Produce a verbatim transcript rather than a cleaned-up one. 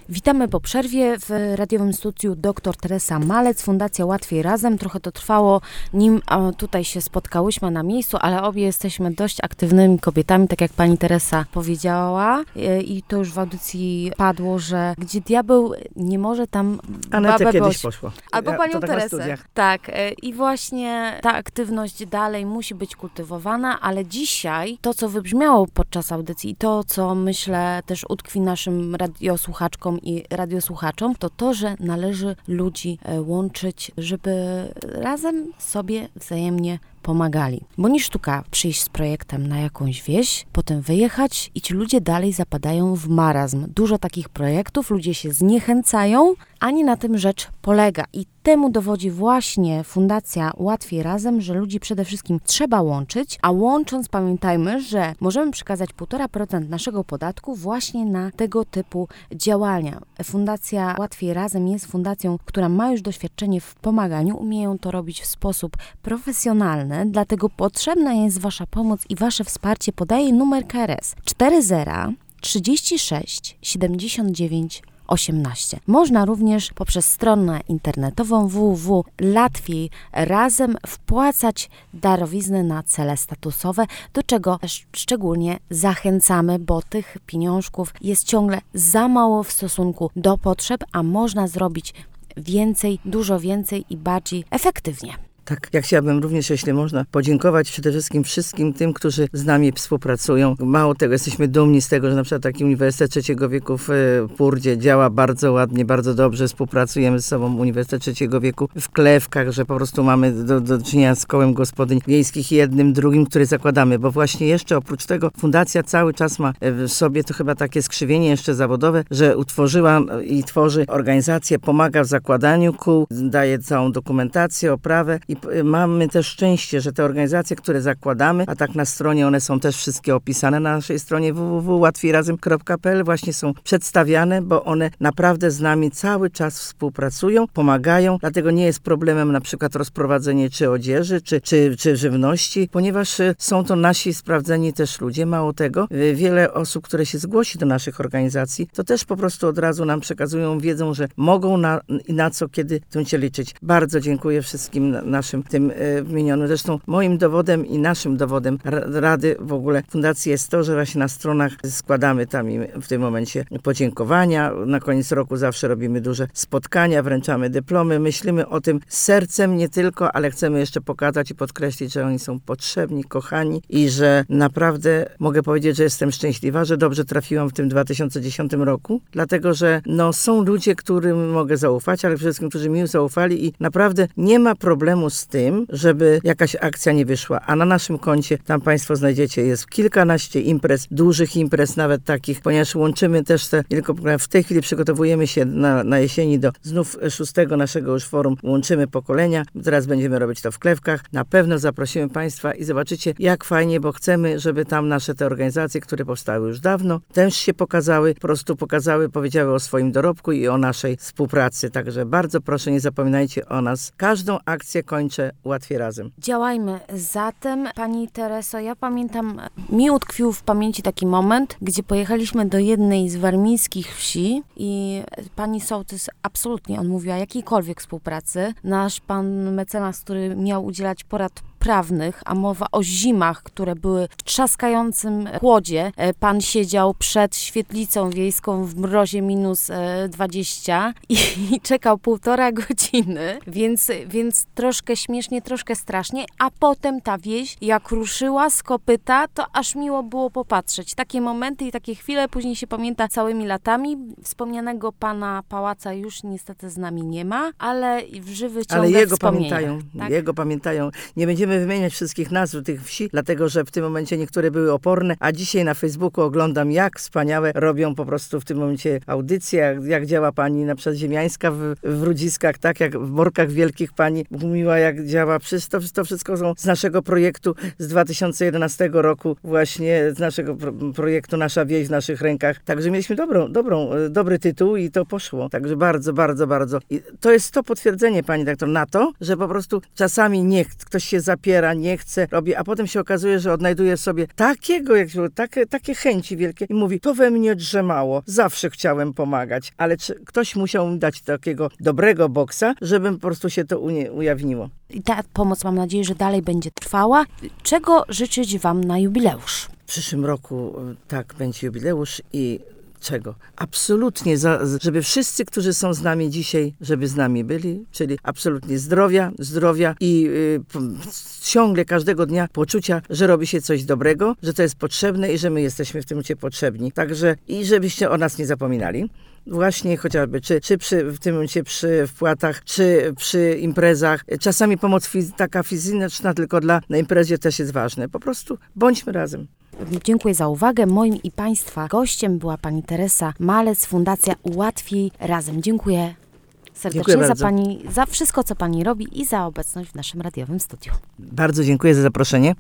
Witamy po przerwie w radiowym studiu dr Teresa Malec, Fundacja Łatwiej Razem. Trochę to trwało, nim tutaj się spotkałyśmy na miejscu, ale obie jesteśmy dość aktywnymi kobietami, tak jak pani Teresa powiedziała. I to już w audycji padło, że gdzie diabeł nie może, tam Anetę babę kiedyś boś. poszło. Albo Ja, panią to tak na Teresę. studiach. Tak. I właśnie ta aktywność dalej musi być kultywowana, ale dzisiaj to, co wybrzmiało podczas audycji i to, co myślę też utkwi naszym radiosłuchaczkom i radiosłuchaczom, to to, że należy ludzi łączyć, żeby razem sobie wzajemnie pomagali. Bo nie sztuka przyjść z projektem na jakąś wieś, potem wyjechać i ci ludzie dalej zapadają w marazm. Dużo takich projektów, ludzie się zniechęcają, ani na tym rzecz polega. I temu dowodzi właśnie Fundacja Łatwiej Razem, że ludzi przede wszystkim trzeba łączyć, a łącząc pamiętajmy, że możemy przekazać półtora procent naszego podatku właśnie na tego typu działania. Fundacja Łatwiej Razem jest fundacją, która ma już doświadczenie w pomaganiu, umieją to robić w sposób profesjonalny, dlatego potrzebna jest wasza pomoc i wasze wsparcie. Podaję numer K R S cztery zero trzydzieści sześć siedemdziesiąt dziewięć osiemnaście. Można również poprzez stronę internetową w w w kropka łatwiej razem wpłacać darowizny na cele statusowe, do czego też szczególnie zachęcamy, bo tych pieniążków jest ciągle za mało w stosunku do potrzeb, a można zrobić więcej, dużo więcej i bardziej efektywnie. Tak, ja chciałabym również, jeśli można, podziękować przede wszystkim wszystkim tym, którzy z nami współpracują. Mało tego, jesteśmy dumni z tego, że na przykład taki Uniwersytet Trzeciego Wieku w Purdzie działa bardzo ładnie, bardzo dobrze. Współpracujemy z sobą Uniwersytet Trzeciego Wieku w Klewkach, że po prostu mamy do, do czynienia z kołem gospodyń wiejskich jednym, drugim, który zakładamy, bo właśnie jeszcze oprócz tego fundacja cały czas ma w sobie to chyba takie skrzywienie jeszcze zawodowe, że utworzyła i tworzy organizację, pomaga w zakładaniu kół, daje całą dokumentację, oprawę i mamy też szczęście, że te organizacje, które zakładamy, a tak na stronie one są też wszystkie opisane na naszej stronie w w w kropka łatwiej razem kropka p l, właśnie są przedstawiane, bo one naprawdę z nami cały czas współpracują, pomagają, dlatego nie jest problemem na przykład rozprowadzenie czy odzieży, czy, czy, czy żywności, ponieważ są to nasi sprawdzeni też ludzie. Mało tego, wiele osób, które się zgłosi do naszych organizacji, to też po prostu od razu nam przekazują, wiedzą, że mogą na, i na co, kiedy będziecie liczyć. Bardzo dziękuję wszystkim naszym tym e, wymienionym. Zresztą moim dowodem i naszym dowodem Rady w ogóle Fundacji jest to, że właśnie na stronach składamy tam w tym momencie podziękowania. Na koniec roku zawsze robimy duże spotkania, wręczamy dyplomy. Myślimy o tym sercem nie tylko, ale chcemy jeszcze pokazać i podkreślić, że oni są potrzebni, kochani i że naprawdę mogę powiedzieć, że jestem szczęśliwa, że dobrze trafiłam w tym dwa tysiące dziesiątym roku, dlatego, że no, są ludzie, którym mogę zaufać, ale przede wszystkim, którzy mi zaufali i naprawdę nie ma problemu z tym, żeby jakaś akcja nie wyszła. A na naszym koncie, tam państwo znajdziecie, jest kilkanaście imprez, dużych imprez, nawet takich, ponieważ łączymy też te, tylko w tej chwili przygotowujemy się na, na jesieni do znów szóstego naszego już forum Łączymy Pokolenia. Teraz będziemy robić to w Klewkach. Na pewno zaprosimy państwa i zobaczycie, jak fajnie, bo chcemy, żeby tam nasze te organizacje, które powstały już dawno, też się pokazały, po prostu pokazały, powiedziały o swoim dorobku i o naszej współpracy. Także bardzo proszę, nie zapominajcie o nas. Każdą akcję kończę Łatwiej Razem. Działajmy zatem. Pani Tereso, ja pamiętam, mi utkwił w pamięci taki moment, gdzie pojechaliśmy do jednej z warmińskich wsi i pani sołtys absolutnie odmówiła jakiejkolwiek współpracy. Nasz pan mecenas, który miał udzielać porad prawnych, a mowa o zimach, które były w trzaskającym chłodzie. Pan siedział przed świetlicą wiejską w mrozie minus dwadzieścia i, i czekał półtora godziny, więc, więc troszkę śmiesznie, troszkę strasznie, a potem ta wieś, jak ruszyła z kopyta, to aż miło było popatrzeć. Takie momenty i takie chwile później się pamięta całymi latami. Wspomnianego pana pałaca już niestety z nami nie ma, ale w żywych ciągle Ale jego wspomnienia. pamiętają, Tak? jego pamiętają. Nie będziemy wymieniać wszystkich nazw tych wsi, dlatego, że w tym momencie niektóre były oporne, a dzisiaj na Facebooku oglądam, jak wspaniałe robią po prostu w tym momencie audycje, jak, jak działa pani na przykład Ziemiańska w, w Rudziskach, tak jak w Borkach Wielkich pani mówiła, jak działa. Przecież to, to wszystko są z naszego projektu z dwa tysiące jedenastego roku, właśnie z naszego pro, projektu Nasza Wieś w naszych rękach. Także mieliśmy dobrą, dobrą, dobry tytuł i to poszło. Także bardzo, bardzo, bardzo. I to jest to potwierdzenie, pani doktor, na to, że po prostu czasami niech ktoś się zapisze zapiera, nie chce, robi, a potem się okazuje, że odnajduje w sobie takiego, jak się, takie, takie chęci wielkie i mówi, to we mnie drzemało, zawsze chciałem pomagać, ale czy ktoś musiał mi dać takiego dobrego boksa, żeby po prostu się to unie, ujawniło. I ta pomoc, mam nadzieję, że dalej będzie trwała. Czego życzyć wam na jubileusz? W przyszłym roku tak będzie jubileusz i czego? Absolutnie, za, żeby wszyscy, którzy są z nami dzisiaj, żeby z nami byli, czyli absolutnie zdrowia, zdrowia i y, ciągle każdego dnia poczucia, że robi się coś dobrego, że to jest potrzebne i że my jesteśmy w tym momencie potrzebni. Także i żebyście o nas nie zapominali. Właśnie chociażby, czy, czy przy, w tym momencie przy wpłatach, czy przy imprezach. Czasami pomoc fiz- taka fizyczna tylko dla na imprezie też jest ważna. Po prostu bądźmy razem. Dziękuję za uwagę. Moim i Państwa gościem była pani Teresa Malec, Fundacja Ułatwiej Razem. Dziękuję serdecznie dziękuję za pani, za wszystko, co pani robi i za obecność w naszym radiowym studiu. Bardzo dziękuję za zaproszenie.